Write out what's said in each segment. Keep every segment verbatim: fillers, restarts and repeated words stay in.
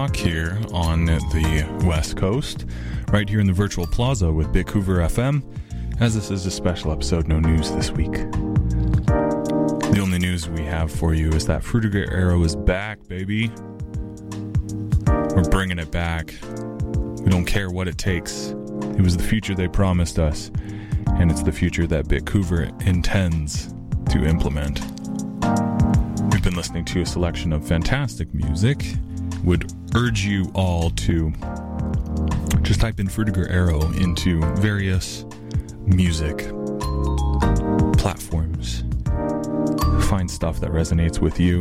o'clock here on the West Coast, right here in the Virtual Plaza with Bitcouver F M, as this is a special episode, no news this week. The only news we have for you is that Frutiger Arrow is back, baby. We're bringing it back. We don't care what it takes. It was the future they promised us, and it's the future that Bitcouver intends to implement. We've been listening to a selection of fantastic music. Would urge you all to just type in Frutiger Arrow into various music platforms. Find stuff that resonates with you.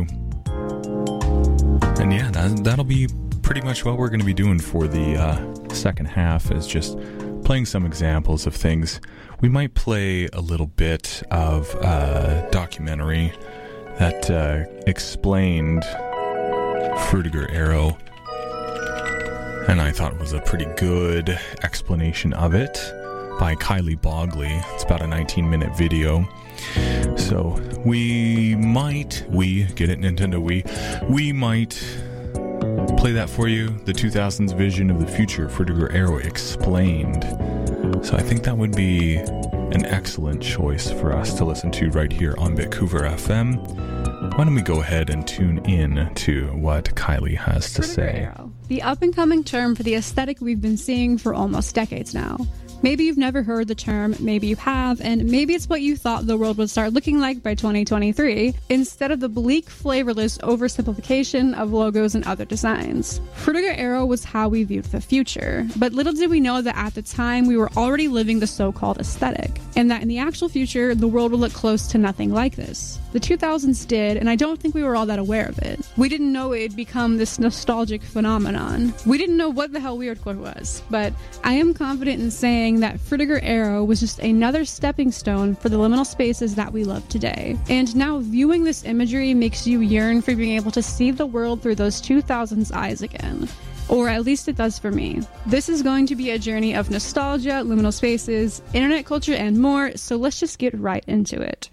And yeah, that, that'll be pretty much what we're going to be doing for the uh, second half, is just playing some examples of things. We might play a little bit of uh, documentary that uh, explained Frutiger Arrow, and I thought it was a pretty good explanation of it by Kylie Bogley. It's about a nineteen minute video. So we might, we, get it Nintendo Wii, we might play that for you, the two thousands vision of the future, Frutiger Arrow explained. So I think that would be an excellent choice for us to listen to right here on Bitcouver F M. Why don't we go ahead and tune in to what Kylie has to Frutiger say. Arrow, the up-and-coming term for the aesthetic we've been seeing for almost decades now. Maybe you've never heard the term, maybe you have, and maybe it's what you thought the world would start looking like by twenty twenty-three, instead of the bleak, flavorless oversimplification of logos and other designs. Frutiger Arrow was how we viewed the future, but little did we know that at the time we were already living the so-called aesthetic, and that in the actual future, the world would look close to nothing like this. The two thousands did, and I don't think we were all that aware of it. We didn't know it'd become this nostalgic phenomenon. We didn't know what the hell weirdcore was, but I am confident in saying that Frutiger Arrow was just another stepping stone for the liminal spaces that we love today. And now viewing this imagery makes you yearn for being able to see the world through those two thousands eyes again. Or at least it does for me. This is going to be a journey of nostalgia, liminal spaces, internet culture, and more, so let's just get right into it.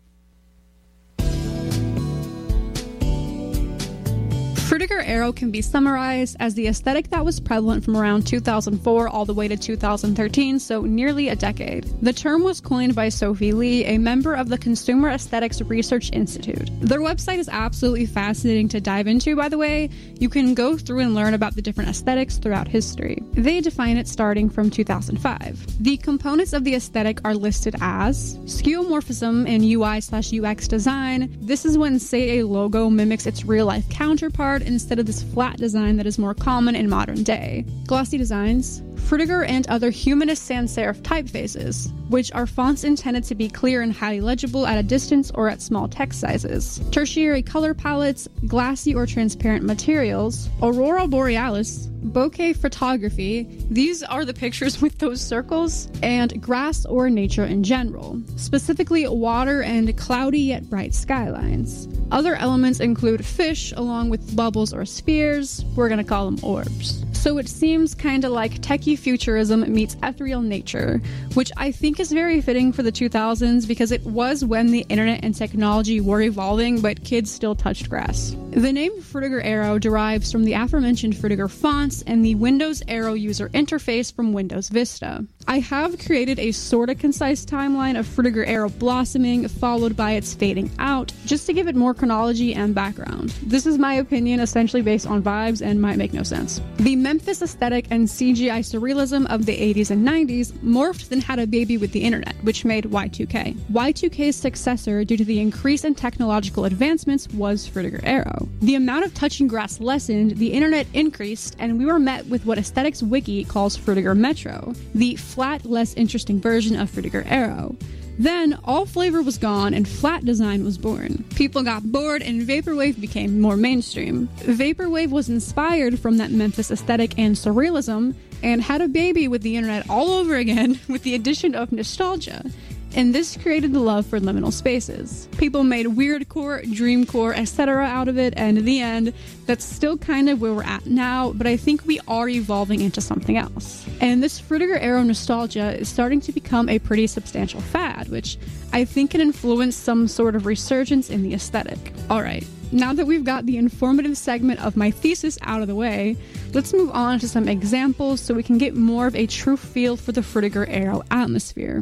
Frutiger Arrow can be summarized as the aesthetic that was prevalent from around two thousand four all the way to two thousand thirteen, so nearly a decade. The term was coined by Sophie Lee, a member of the Consumer Aesthetics Research Institute. Their website is absolutely fascinating to dive into, by the way. You can go through and learn about the different aesthetics throughout history. They define it starting from two thousand five. The components of the aesthetic are listed as skeuomorphism in U I slash U X design. This is when, say, a logo mimics its real-life counterpart instead of this flat design that is more common in modern day. Glossy designs, Frutiger and other humanist sans serif typefaces, which are fonts intended to be clear and highly legible at a distance or at small text sizes. Tertiary color palettes, glassy or transparent materials, aurora borealis, bokeh photography, these are the pictures with those circles, and grass or nature in general, specifically water and cloudy yet bright skylines. Other elements include fish along with bubbles or spheres, we're gonna call them orbs. So it seems kinda like techie futurism meets ethereal nature, which I think is very fitting for the two thousands because it was when the internet and technology were evolving, but kids still touched grass. The name Frutiger Arrow derives from the aforementioned Frutiger fonts and the Windows Arrow user interface from Windows Vista. I have created a sorta concise timeline of Frutiger Arrow blossoming, followed by its fading out, just to give it more chronology and background. This is my opinion, essentially based on vibes, and might make no sense. The Memphis aesthetic and C G I surrealism of the eighties and nineties morphed then had a baby with the internet, which made Y two K. Y two K's successor, due to the increase in technological advancements, was Frutiger Arrow. The amount of touching grass lessened, the internet increased, and we were met with what Aesthetics Wiki calls Frutiger Metro, the flat, less interesting version of Frutiger Arrow. Then, all flavor was gone and flat design was born. People got bored and Vaporwave became more mainstream. Vaporwave was inspired from that Memphis aesthetic and surrealism, and had a baby with the internet all over again with the addition of nostalgia. And this created the love for liminal spaces. People made weirdcore, dreamcore, et cetera out of it, and in the end, that's still kind of where we're at now, but I think we are evolving into something else. And this Frutiger Arrow nostalgia is starting to become a pretty substantial fad, which I think can influence some sort of resurgence in the aesthetic. Alright, now that we've got the informative segment of my thesis out of the way, let's move on to some examples so we can get more of a true feel for the Frutiger Arrow atmosphere.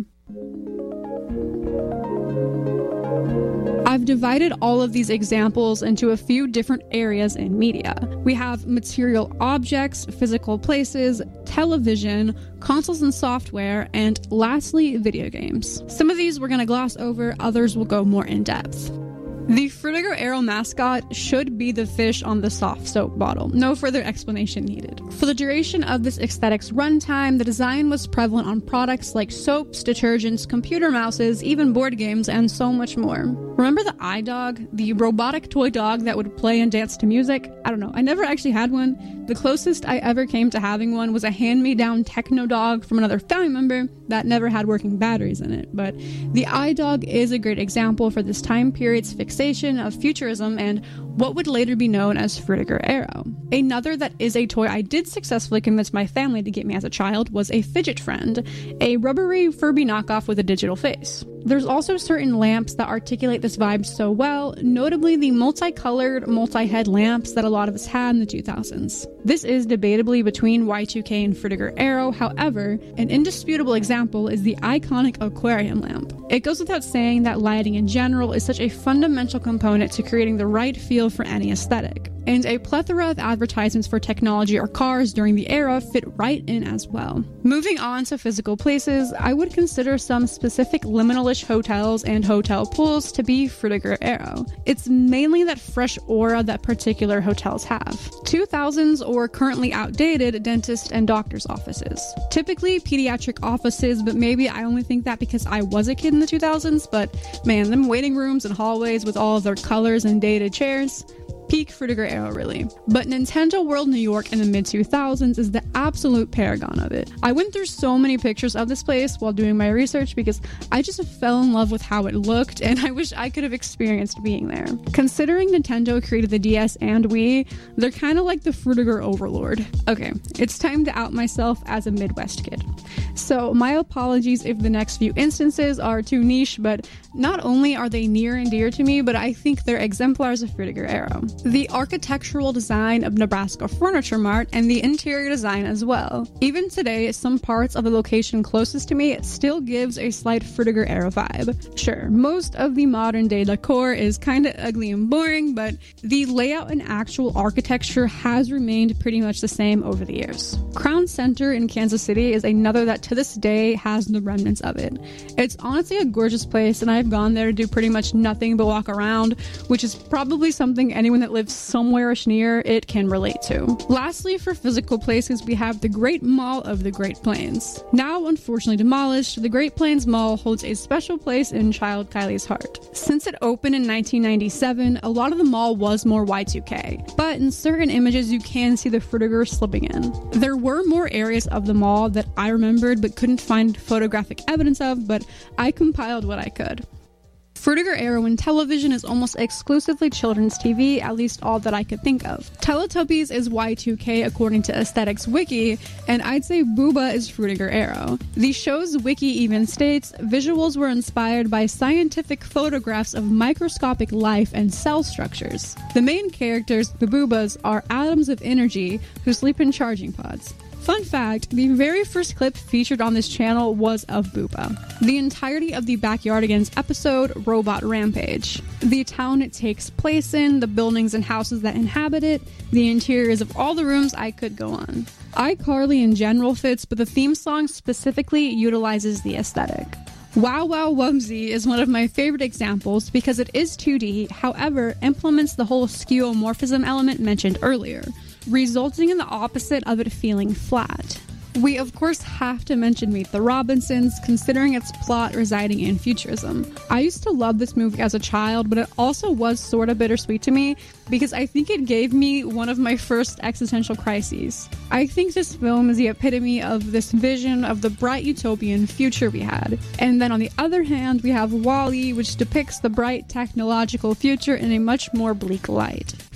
I've divided all of these examples into a few different areas in media. We have material objects, physical places, television, consoles and software, and lastly, video games. Some of these we're going to gloss over, others will go more in depth. The Frutiger Arrow mascot should be the fish on the soft soap bottle. No further explanation needed. For the duration of this aesthetic's runtime, the design was prevalent on products like soaps, detergents, computer mouses, even board games, and so much more. Remember the iDog, the robotic toy dog that would play and dance to music? I don't know, I never actually had one. The closest I ever came to having one was a hand-me-down techno dog from another family member that never had working batteries in it. But the iDog is a great example for this time period's fixation of futurism and what would later be known as Frutiger Arrow. Another that is a toy I did successfully convince my family to get me as a child was a Fidget Friend, a rubbery Furby knockoff with a digital face. There's also certain lamps that articulate this vibe so well, notably the multicolored, multi-head lamps that a lot of us had in the two thousands. This is debatably between Y two K and Frutiger Arrow, however, an indisputable example is the iconic aquarium lamp. It goes without saying that lighting in general is such a fundamental component to creating the right feel for any aesthetic. And a plethora of advertisements for technology or cars during the era fit right in as well. Moving on to physical places, I would consider some specific liminal-ish hotels and hotel pools to be Frutiger Arrow. It's mainly that fresh aura that particular hotels have. two thousands or currently outdated dentist and doctor's offices. Typically pediatric offices, but maybe I only think that because I was a kid in the two thousands, but man, them waiting rooms and hallways with all of their colors and dated chairs, peak Frutiger Arrow, really. But Nintendo World New York in the mid two thousands is the absolute paragon of it. I went through so many pictures of this place while doing my research because I just fell in love with how it looked, and I wish I could have experienced being there. Considering Nintendo created the D S and Wii, they're kind of like the Frutiger overlord. Okay, it's time to out myself as a Midwest kid. So my apologies if the next few instances are too niche, but not only are they near and dear to me, but I think they're exemplars of Frutiger Arrow. The architectural design of Nebraska Furniture Mart and the interior design as well. Even today, some parts of the location closest to me still gives a slight Frutiger Arrow vibe. Sure, most of the modern day decor is kinda ugly and boring, but the layout and actual architecture has remained pretty much the same over the years. Crown Center in Kansas City is another that to this day has the remnants of it. It's honestly a gorgeous place, and I've gone there to do pretty much nothing but walk around, which is probably something anyone that lives somewhere-ish near it can relate to. Lastly, for physical places, we have the Great Mall of the Great Plains. Now unfortunately demolished, the Great Plains Mall holds a special place in child Kylie's heart. Since it opened in nineteen ninety-seven, a lot of the mall was more Y two K, but in certain images you can see the Frutiger slipping in. There were more areas of the mall that I remembered but couldn't find photographic evidence of, but I compiled what I could. Frutiger Arrow in television is almost exclusively children's T V, at least all that I could think of. Teletubbies is Y two K according to Aesthetics Wiki, and I'd say Booba is Frutiger Arrow. The show's wiki even states, visuals were inspired by scientific photographs of microscopic life and cell structures. The main characters, the Boobas, are atoms of energy who sleep in charging pods. Fun fact, the very first clip featured on this channel was of Booba. The entirety of the Backyardigans episode, Robot Rampage. The town it takes place in, the buildings and houses that inhabit it, the interiors of all the rooms, I could go on. iCarly in general fits, but the theme song specifically utilizes the aesthetic. Wow Wow Wubbzy is one of my favorite examples because it is two D, however, implements the whole skeuomorphism element mentioned earlier, resulting in the opposite of it feeling flat. We of course have to mention Meet the Robinsons, considering its plot residing in futurism. I used to love this movie as a child, but it also was sorta bittersweet to me because I think it gave me one of my first existential crises. I think this film is the epitome of this vision of the bright utopian future we had. And then on the other hand, we have WALL-E, which depicts the bright technological future in a much more bleak light. For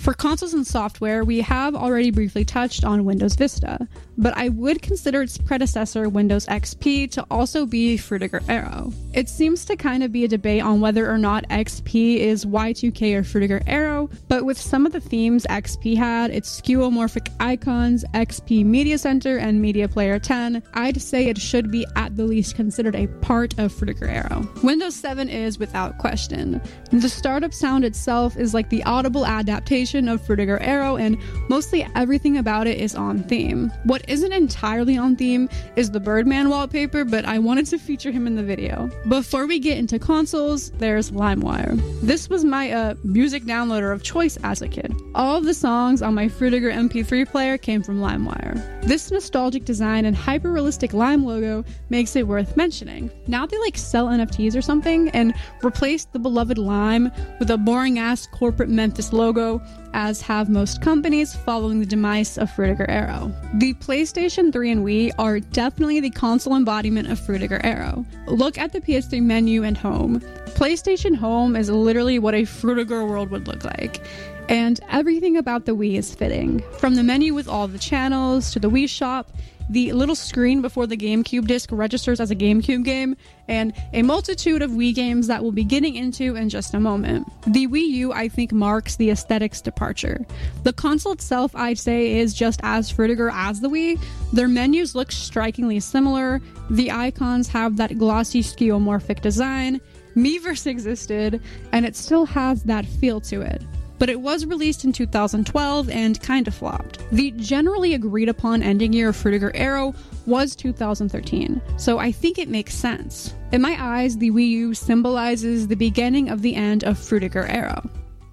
For consoles and software, we have already briefly touched on Windows Vista, but I would consider its predecessor, Windows X P, to also be Frutiger Aero. It seems to kind of be a debate on whether or not X P is Y two K or Frutiger Aero, but with some of the themes X P had, its skeuomorphic icons, X P Media Center, and Media Player ten, I'd say it should be at the least considered a part of Frutiger Aero. Windows seven is without question. The startup sound itself is like the audible adaptation of Frutiger Aero, and mostly everything about it is on theme. What isn't entirely on theme is the Birdman wallpaper, but I wanted to feature him in the video. Before we get into consoles, there's LimeWire. This was my uh, music downloader of choice as a kid. All of the songs on my Frutiger M P three player came from LimeWire. This nostalgic design and hyper-realistic Lime logo makes it worth mentioning. Now they like sell N F Ts or something and replace the beloved Lime with a boring-ass corporate Memphis logo, as have most companies following the demise of Frutiger Aero. The PlayStation three and Wii are definitely the console embodiment of Frutiger Aero. Look at the P S three menu and home. PlayStation Home is literally what a Frutiger world would look like. And everything about the Wii is fitting. From the menu with all the channels, to the Wii Shop, the little screen before the GameCube disc registers as a GameCube game, and a multitude of Wii games that we'll be getting into in just a moment. The Wii U, I think, marks the aesthetics departure. The console itself, I'd say, is just as Frutiger as the Wii. Their menus look strikingly similar, the icons have that glossy skeuomorphic design, Miiverse existed, and it still has that feel to it. But it was released in two thousand twelve and kinda flopped. The generally agreed upon ending year of Frutiger Aero was two thousand thirteen, so I think it makes sense. In my eyes, the Wii U symbolizes the beginning of the end of Frutiger Aero.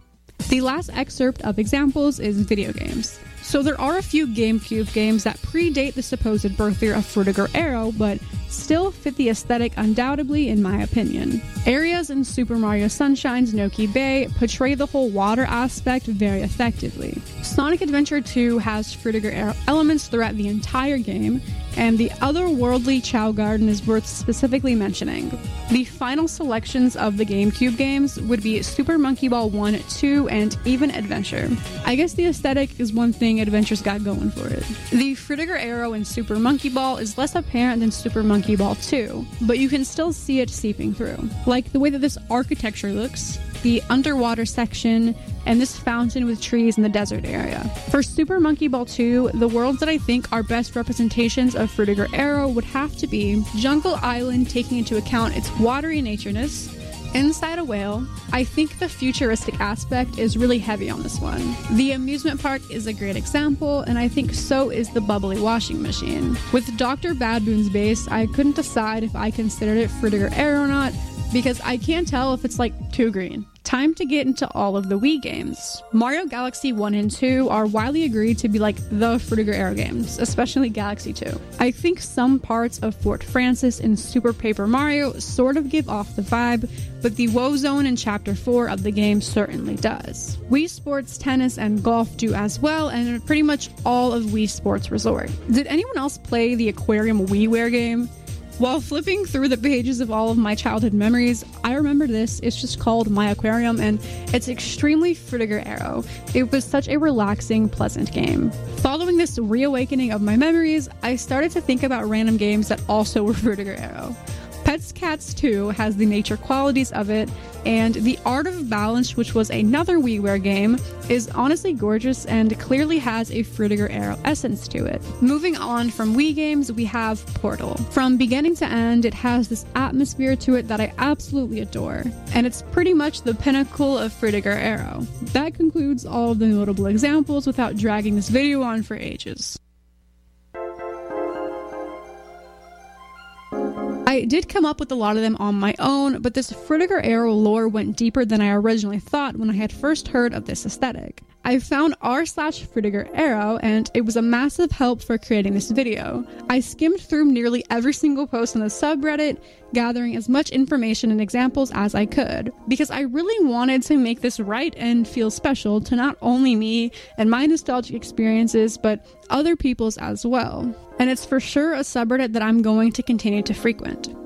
The last excerpt of examples is video games. So there are a few GameCube games that predate the supposed birth year of Frutiger Aero, but still fit the aesthetic undoubtedly in my opinion. Areas in Super Mario Sunshine's Noki Bay portray the whole water aspect very effectively. Sonic Adventure two has Frutiger Aero elements throughout the entire game, and the otherworldly Chao Garden is worth specifically mentioning. The final selections of the GameCube games would be Super Monkey Ball one, two, and even Adventure. I guess the aesthetic is one thing Adventure's got going for it. The Frutiger Aero in Super Monkey Ball is less apparent than Super Monkey Ball two, but you can still see it seeping through. Like the way that this architecture looks, the underwater section, and this fountain with trees in the desert area. For Super Monkey Ball two, the worlds that I think are best representations of Frutiger Aero would have to be Jungle Island, taking into account its watery natureness, Inside a Whale. I think the futuristic aspect is really heavy on this one. The amusement park is a great example, and I think so is the bubbly washing machine. With Doctor Badboon's base, I couldn't decide if I considered it Frutiger Aero or not, because I can't tell if it's like too green. Time to get into all of the Wii games. Mario Galaxy one and two are widely agreed to be like the Frutiger Aero games, especially Galaxy two. I think some parts of Fort Francis and Super Paper Mario sort of give off the vibe, but the Woe Zone in Chapter four of the game certainly does. Wii Sports Tennis and Golf do as well, and pretty much all of Wii Sports Resort. Did anyone else play the Aquarium WiiWare game? While flipping through the pages of all of my childhood memories, I remember this. It's just called My Aquarium, and it's extremely Frutiger Aero. It was such a relaxing, pleasant game. Following this reawakening of my memories, I started to think about random games that also were Frutiger Aero. Pets Cats two has the nature qualities of it, and The Art of Balance, which was another WiiWare game, is honestly gorgeous and clearly has a Frutiger Aero essence to it. Moving on from Wii games, we have Portal. From beginning to end, it has this atmosphere to it that I absolutely adore, and it's pretty much the pinnacle of Frutiger Aero. That concludes all of the notable examples without dragging this video on for ages. I did come up with a lot of them on my own, but this Frutiger Aero lore went deeper than I originally thought when I had first heard of this aesthetic. I found r slash Frutiger Aero, and it was a massive help for creating this video. I skimmed through nearly every single post on the subreddit, gathering as much information and examples as I could, because I really wanted to make this right and feel special to not only me and my nostalgic experiences, but other people's as well. And it's for sure a subreddit that I'm going to continue to frequent.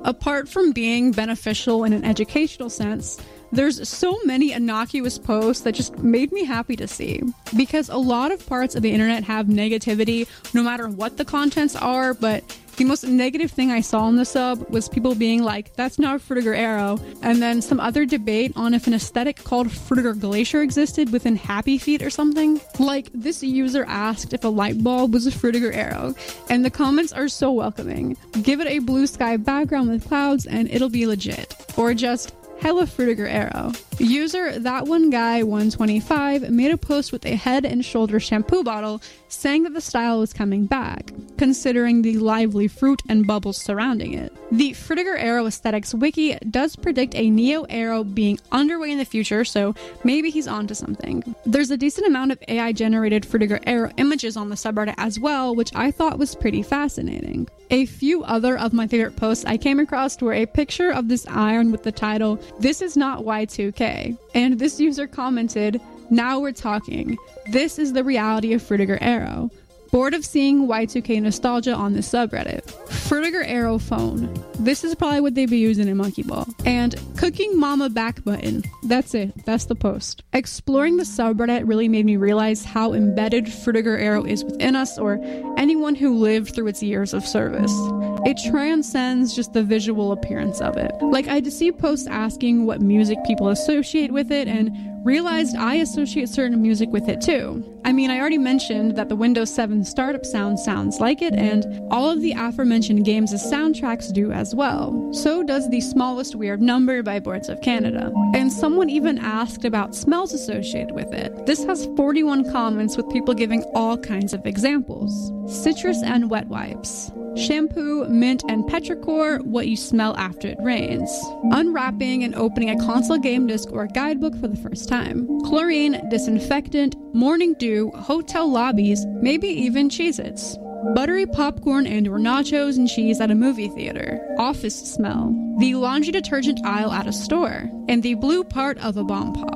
Apart from being beneficial in an educational sense, there's so many innocuous posts that just made me happy to see. Because a lot of parts of the internet have negativity, no matter what the contents are, but the most negative thing I saw on the sub was people being like, that's not Frutiger Arrow, and then some other debate on if an aesthetic called Frutiger Glacier existed within Happy Feet or something. Like, this user asked if a light bulb was a Frutiger Arrow, and the comments are so welcoming. Give it a blue sky background with clouds and it'll be legit. Or just, hella Frutiger Arrow. User that one guy one twenty-five made a post with a Head and Shoulders shampoo bottle saying that the style was coming back, considering the lively fruit and bubbles surrounding it. The Frutiger Arrow Aesthetics wiki does predict a Neo Arrow being underway in the future, so maybe he's onto something. There's a decent amount of A I generated Frutiger Arrow images on the subreddit as well, which I thought was pretty fascinating. A few other of my favorite posts I came across were a picture of this iron with the title, "This is not Y two K," and this user commented, "Now we're talking. This is the reality of Frutiger Arrow. Bored of seeing Y two K nostalgia on this subreddit. Frutiger Arrow phone. This is probably what they'd be using in Monkey Ball." And Cooking Mama back button. That's it. That's the post. Exploring the subreddit really made me realize how embedded Frutiger Arrow is within us, or anyone who lived through its years of service. It transcends just the visual appearance of it. Like, I'd see posts asking what music people associate with it, and realized I associate certain music with it too. I mean, I already mentioned that the Windows seven startup sound sounds like it, and all of the aforementioned games' soundtracks do as well. So does The Smallest Weird Number by Boards of Canada. And someone even asked about smells associated with it. This has forty-one comments with people giving all kinds of examples. Citrus and wet wipes. Shampoo, mint, and petrichor, what you smell after it rains. Unwrapping and opening a console game disc or guidebook for the first time. Chlorine, disinfectant, morning dew, hotel lobbies, maybe even Cheez-Its. Buttery popcorn and or nachos and cheese at a movie theater. Office smell. The laundry detergent aisle at a store. And the blue part of a bomb pop.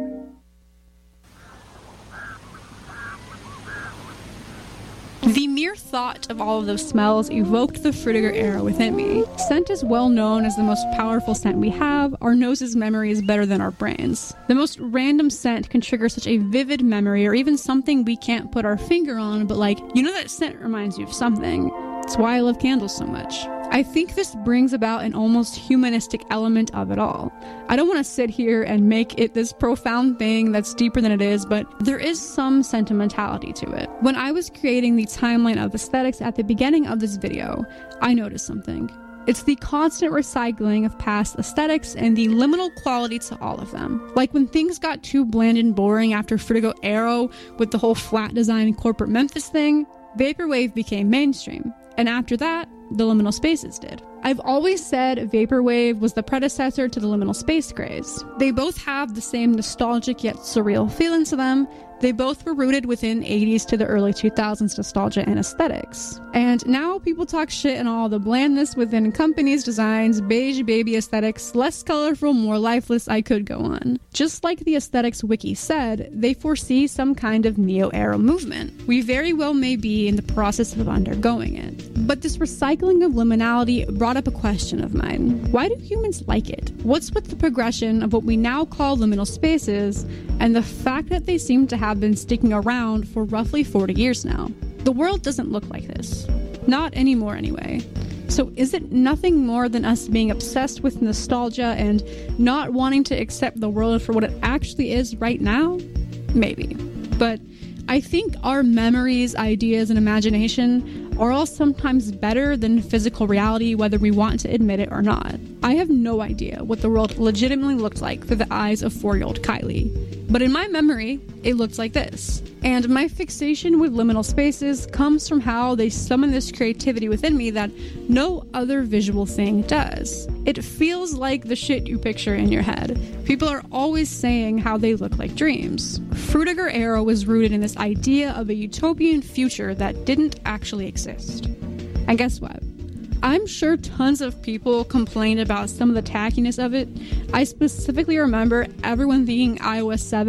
The mere thought of all of those smells evoked the Frutiger Arrow within me. Scent is well known as the most powerful scent we have. Our nose's memory is better than our brains. The most random scent can trigger such a vivid memory, or even something we can't put our finger on, but like, you know that scent reminds you of something. It's why I love candles so much. I think this brings about an almost humanistic element of it all. I don't want to sit here and make it this profound thing that's deeper than it is, but there is some sentimentality to it. When I was creating the timeline of aesthetics at the beginning of this video, I noticed something. It's the constant recycling of past aesthetics and the liminal quality to all of them. Like when things got too bland and boring after Frutiger Arrow with the whole flat design corporate Memphis thing, Vaporwave became mainstream. And after that, the liminal spaces did. I've always said Vaporwave was the predecessor to the liminal space craze. They both have the same nostalgic yet surreal feeling to them. They both were rooted within eighties to the early two thousands nostalgia and aesthetics. And now people talk shit and all the blandness within companies' designs, beige baby aesthetics, less colorful, more lifeless, I could go on. Just like the aesthetics wiki said, they foresee some kind of neo-era movement. We very well may be in the process of undergoing it. But this recycling of liminality brought up a question of mine. Why do humans like it? What's with the progression of what we now call liminal spaces, and the fact that they seem to have have been sticking around for roughly forty years now? The world doesn't look like this. Not anymore anyway. So is it nothing more than us being obsessed with nostalgia and not wanting to accept the world for what it actually is right now? Maybe. But I think our memories, ideas, and imagination are all sometimes better than physical reality, whether we want to admit it or not. I have no idea what the world legitimately looked like through the eyes of four-year-old Kylie. But in my memory, it looked like this. And my fixation with liminal spaces comes from how they summon this creativity within me that no other visual thing does. It feels like the shit you picture in your head. People are always saying how they look like dreams. Frutiger Arrow was rooted in this idea of a utopian future that didn't actually exist. And guess what? I'm sure tons of people complained about some of the tackiness of it. I specifically remember everyone thinking i O S seven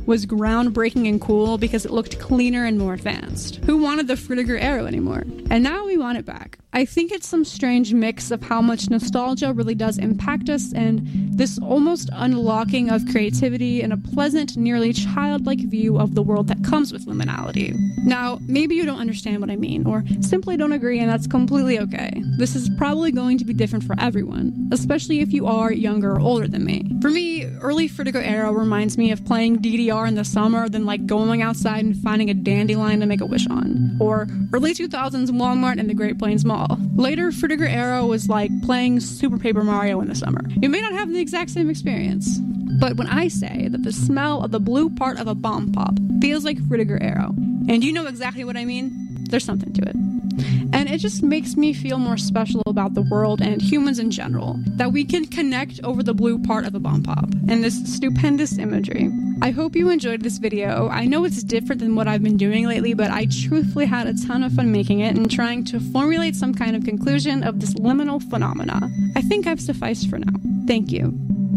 was groundbreaking and cool because it looked cleaner and more advanced. Who wanted the Frutiger Aero anymore? And now we want it back. I think it's some strange mix of how much nostalgia really does impact us and this almost unlocking of creativity and a pleasant, nearly childlike view of the world that comes with liminality. Now, maybe you don't understand what I mean, or simply don't agree, and that's completely okay. This is probably going to be different for everyone, especially if you are younger or older than me. For me, early Frutiger Aero reminds me of playing D D R in the summer, then like going outside and finding a dandelion to make a wish on. Or early two thousands Walmart and the Great Plains Mall. Later, Frutiger Aero was like playing Super Paper Mario in the summer. You may not have the exact same experience, but when I say that the smell of the blue part of a bomb pop feels like Frutiger Aero, and you know exactly what I mean, there's something to it. And it just makes me feel more special about the world and humans in general, that we can connect over the blue part of a bomb pop and this stupendous imagery. I hope you enjoyed this video. I know it's different than what I've been doing lately, but I truthfully had a ton of fun making it and trying to formulate some kind of conclusion of this liminal phenomena. I think I've sufficed for now. Thank you.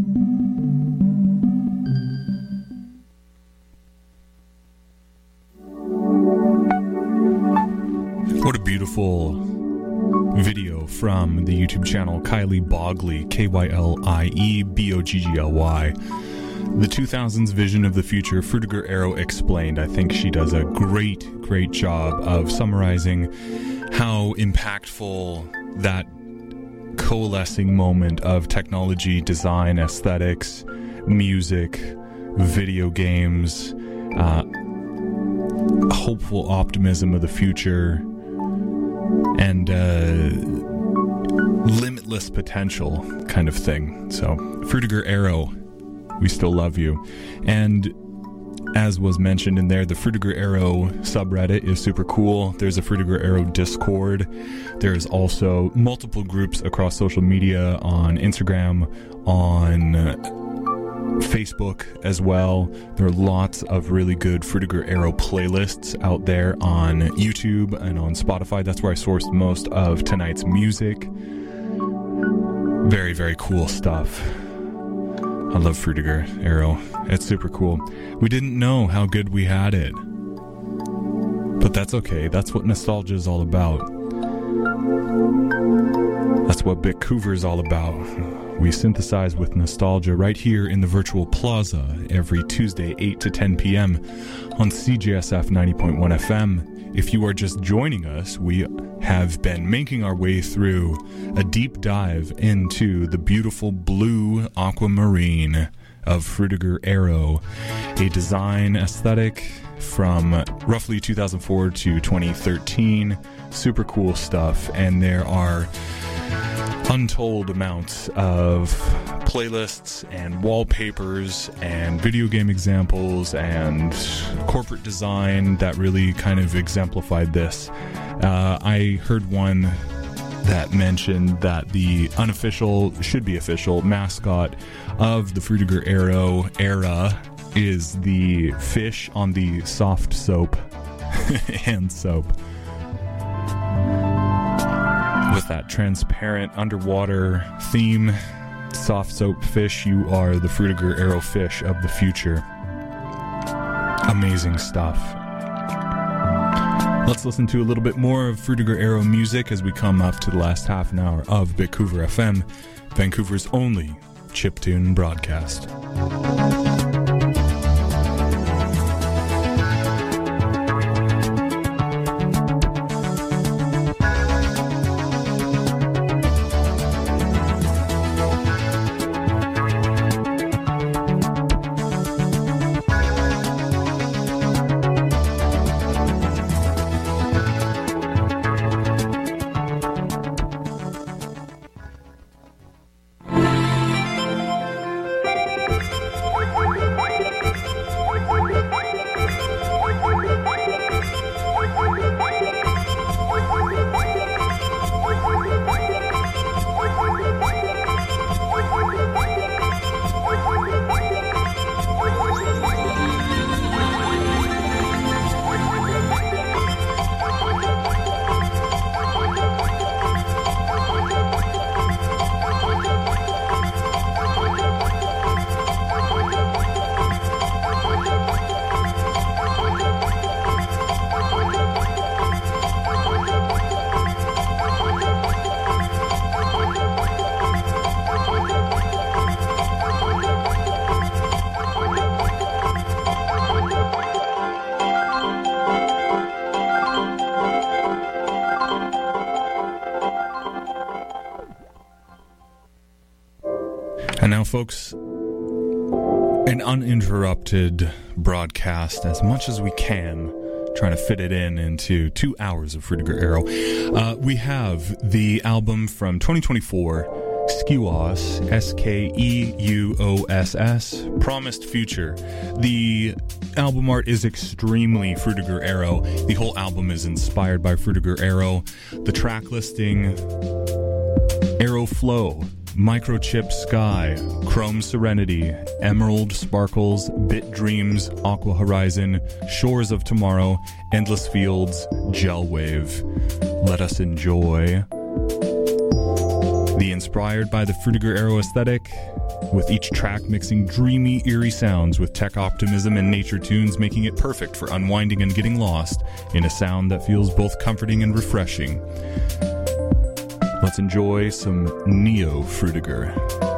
What a beautiful video from the YouTube channel Kylie Boggly, K Y L I E B O G G L Y. The two thousands vision of the future, Frutiger Aero explained. I think she does a great, great job of summarizing how impactful that coalescing moment of technology, design, aesthetics, music, video games, uh, hopeful optimism of the future, and uh, limitless potential kind of thing. So, Frutiger Aero, we still love you. And as was mentioned in there, the Frutiger Aero subreddit is super cool. There's a Frutiger Aero Discord. There's also multiple groups across social media on Instagram, on Facebook as well. There are lots of really good Frutiger Aero playlists out there on YouTube and on Spotify. That's where I sourced most of tonight's music. Very, very cool stuff. I love Frutiger Aero. It's super cool. We didn't know how good we had it, but that's okay. That's what nostalgia is all about. That's what Bitcouver is all about. We synthesize with nostalgia right here in the Virtual Plaza every Tuesday, eight to ten p.m. on C J S F ninety point one F M. If you are just joining us, we have been making our way through a deep dive into the beautiful blue aquamarine of Frutiger Aero, a design aesthetic from roughly two thousand four to twenty thirteen. Super cool stuff, and there are untold amounts of playlists and wallpapers and video game examples and corporate design that really kind of exemplified this. Uh, I heard one that mentioned that the unofficial, should be official, mascot of the Frutiger Aero era is the fish on the soft soap hand soap. With that transparent underwater theme, soft soap fish, you are the Frutiger Aero fish of the future. Amazing stuff. Let's listen to a little bit more of Frutiger Aero music as we come up to the last half an hour of Bitcouver F M, Vancouver's only chiptune broadcast. And now, folks, an uninterrupted broadcast as much as we can, trying to fit it in into two hours of Frutiger Arrow. Uh, we have the album from twenty twenty-four, Skeuos, S K E U O S S, Promised Future. The album art is extremely Frutiger Arrow. The whole album is inspired by Frutiger Arrow. The track listing: Arrow Flow, Microchip Sky, Chrome Serenity, Emerald Sparkles, Bit Dreams, Aqua Horizon, Shores of Tomorrow, Endless Fields, Gel Wave. Let us enjoy the inspired by the Frutiger Arrow aesthetic, with each track mixing dreamy, eerie sounds with tech optimism and nature tunes, making it perfect for unwinding and getting lost in a sound that feels both comforting and refreshing. Let's enjoy some Neo Frutiger.